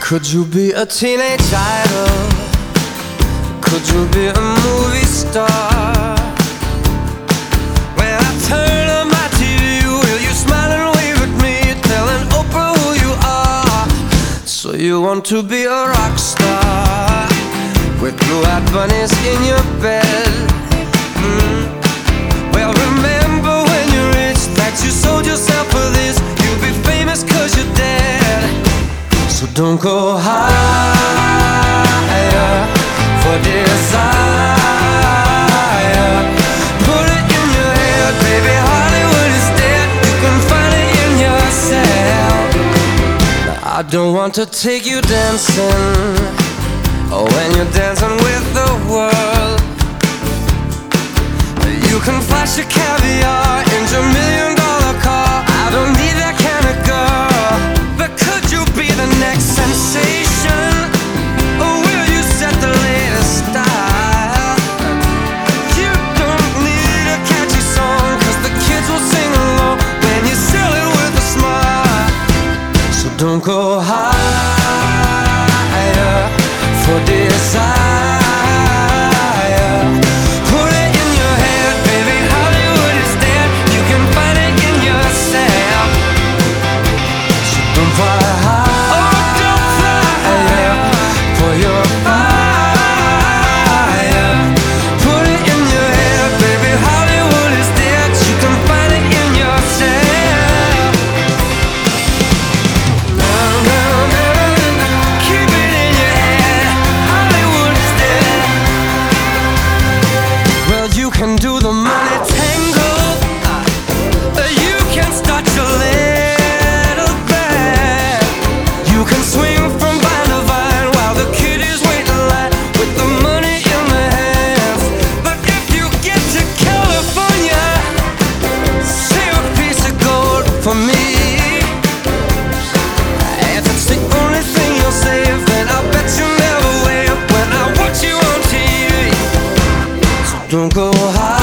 Could you be a teenage idol? Could you be a movie star? When I turn on my TV, will you smile and wave at me, telling Oprah who you are? So you want to be a rock star with blue-eyed bunnies in your bed? Well, remember when you reached that you sold yourself for this. You'll be famous 'cause you're dead. So don't go higher for desire. Put it in your head, baby, Hollywood is dead. You can find it in yourself. Now, I don't want to take you dancing, or when you're dancing with the world. You can flash your caviar in your $1,000,000 car. I don't need that kind of girl. But could you be the next sensation? Or will you set the latest style? You don't need a catchy song, 'cause the kids will sing along when you sell it with a smile. So don't go higher for desire. You can do the money tango, you can start your little band. You can swing from vine to vine while the kiddies wait in line with the money in their hands. But if you get to California, save a piece of gold for me. If it's the only thing you'll save, then I bet you never wave when I watch you on TV. So don't go high.